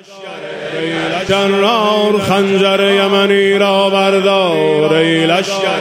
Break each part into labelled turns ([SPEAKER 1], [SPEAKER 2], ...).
[SPEAKER 1] جرار خنجر یمنی را بردار، ای لشکر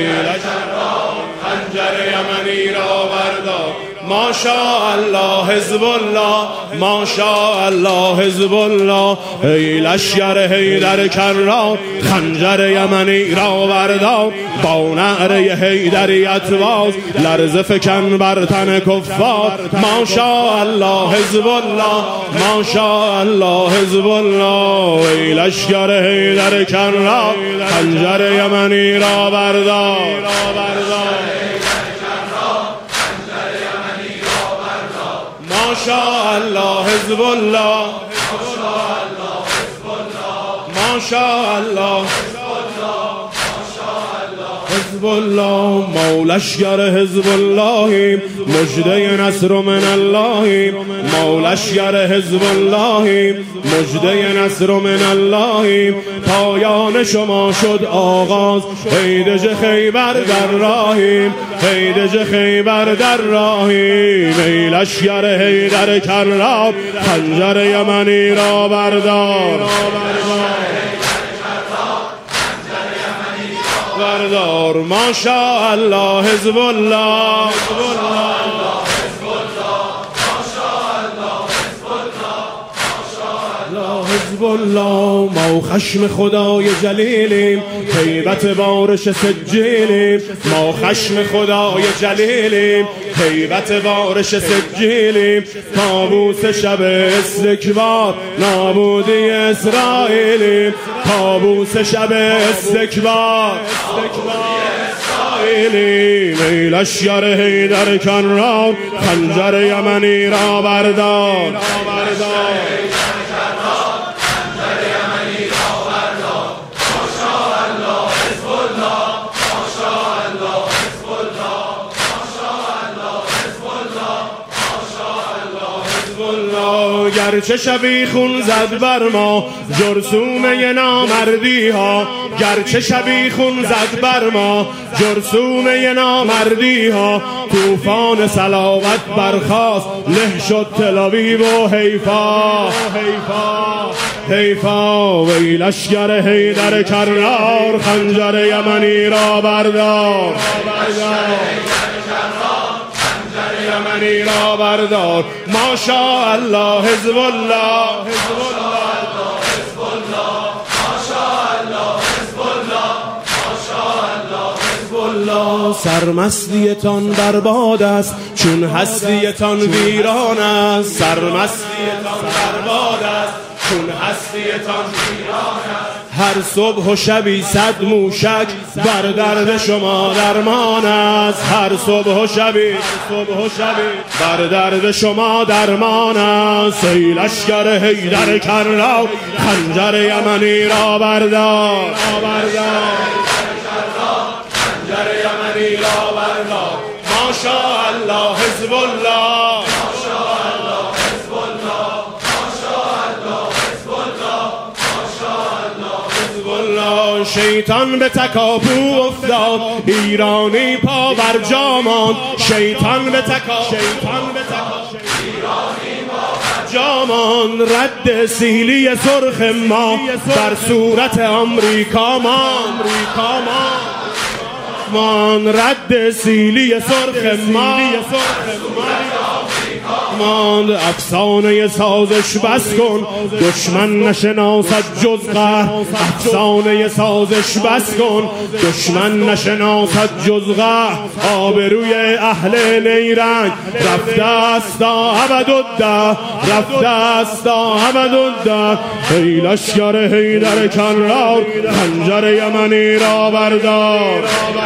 [SPEAKER 1] خنجر یمنی را بردار. ماشاءالله حزب الله، ماشاءالله حزب الله، ای لشکر حیدر کرار خنجر یمنی را بردار. با نعره حیدریت باز لرزه فکن بر تن کفار. ماشاءالله حزب الله، ماشاءالله حزب الله، ای لشکر حیدر کرار خنجر یمنی را بردار. ماشاءالله حزب الله، ماشاءالله حزب الله، مولشگر حزب الله، مجده نصر من الله، مولشگر حزب الله، مجده نصر من الله. پایان شما شد آغاز، هیدج خیبر در راهیم، هیدج خیبر در راهیم، ای لشکر حیدر کرار خنجر یمنی را بردار. بردار. ماشاءالله حزب الله، حزب الله، ما خشم خدای جلیلیم، هیبت بارش سجیلیم، ما خشم خدای جلیلیم، هیبت بارش سجیلیم. طاووس شب استکبار نابودی اسرائیلیم، طاووس شب استکبار ای لشکر حیدر کرار خنجر یمنی را بردار. گرچه شبی خون زد بر ما جرثومه نامردی ها، گرچه شبی خون زد بر ما جرثومه نامردی ها. طوفان صلوات برخاست له شد تل آویو و حیفا، حیفا، وی لشکر حیدر کرار خنجر یمنی را بردار. یمنی را بردار. ماشاءالله حزب الله، سرمستیتان برباد است چون هستیتان ویران است، سرمستیتان برباد است چون هستیتان ویران است. هر صبح و شبی صد موشک بر درد شما درمان است، هر صبح و شبی بر درد شما درمان است. ای لشکر حیدر کرار خنجر یمنی را بردار. ماشاءالله حزب الله، شیطان به تکاپو افتاد ایرانی پا بر جا ماند، شیطان به تکاپو جا ماند. رد سیلی سرخ ما بر صورت آمریکا مان، رد سیلی سرخ ما ماند. افسانه سازش بس کن دشمن نشناسد جز قهر، افسانه سازش بس کن دشمن نشناسد جز قهر. آبروی اهل نیرنگ رفته است تا ابدالدهر، رفته است تا ابدالدهر. ای لشکر حیدر کرار خنجر یمنی را بردار.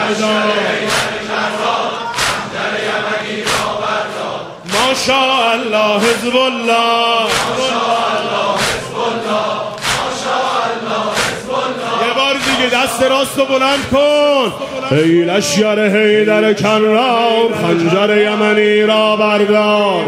[SPEAKER 1] ماشاءالله حزب الله، یه بار دیگه دست راستو بلند کن. ای لشکر حیدر کرار خنجر یمنی را بردار.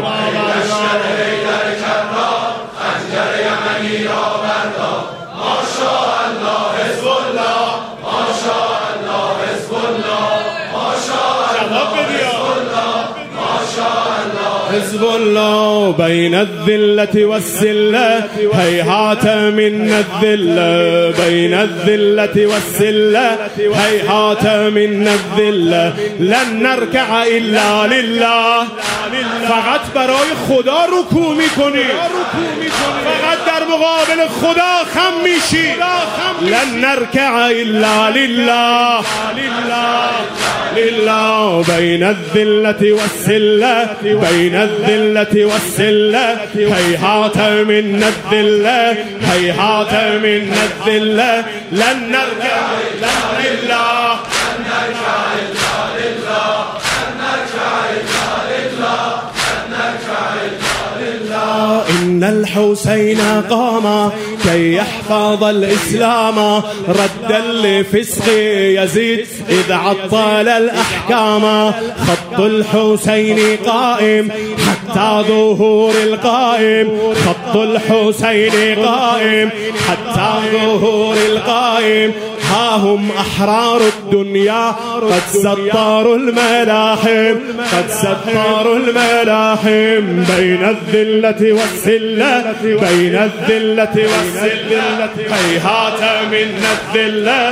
[SPEAKER 1] ماشاءالله حزب الله، ماشاءالله حزب الله، ماشاءالله حزب الله، ماشاءالله حزب الله بين الذلة والسلة هيهات منا الذلة بين الذلة والسلة هيهات منا الذلة لن نركع إلا لله فقط برای خدا رکوع میکنی فقط در مقابل خدا خم میشی لن نركع إلا لله لله بين الذلة والسلة بين الذلة والسلة هيهات منا الذلة هيهات منا الذلة لن نركع إلا لله لن نركع إلا لله لن نركع إلا لله لن نركع إلا لله إن الحسين قام كي يحفظ الإسلام ردا لفسق يزيد إذ عطل الأحكام خط الحسين قائم حتى ظهور القائم خط الحسين قائم حتى ظهور القائم ها هم أحرار الدنيا قد سطروا الملاحم قد سطروا الملاحم بين الذلة والسلة بين الذلة والسلة هيهات منا الذلة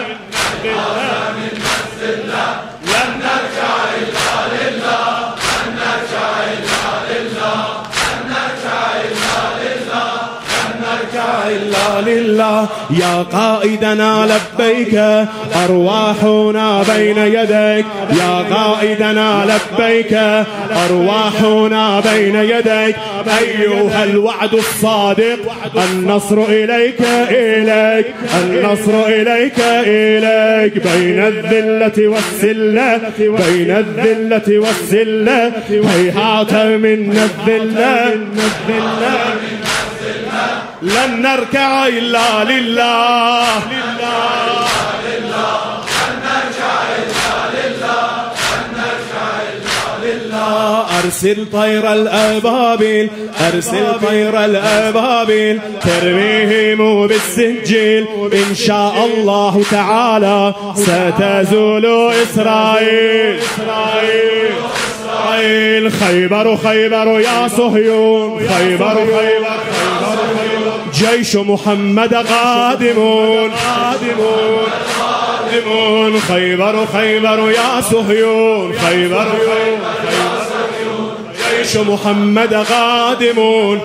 [SPEAKER 1] لن نرجع إلا لله لن نرجع إلا لله لن نرجع إلا لله لن نرجع إلا لله يا قائدنا لبيك أرواحنا بين يديك يا قائدنا لبيك أرواحنا بين يديك أيها الوعد الصادق النصر إليك إليك النصر إليك إليك بين الذلة والسلة بين الذلة والسلة هيهات منا الذلة لن نركع إلا لله أرسل طير الأبابيل أرسل طير الأبابيل ترميهم بالسجيل إن شاء الله تعالى ستزول إسرائيل خيبر خيبر يا صهيون خيبر خيبر جيش محمد قادمون خيبر خيبر يا صهيون خيبر جيش محمد قادمون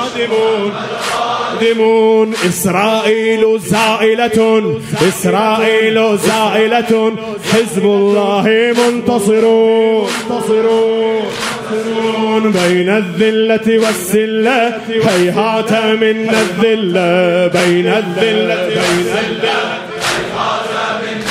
[SPEAKER 1] إسرائيل زائلة إسرائيل زائلة حزب الله منتصرون بين الذلة والسلة هيهات منا الذلة بين الذلة هيهات منا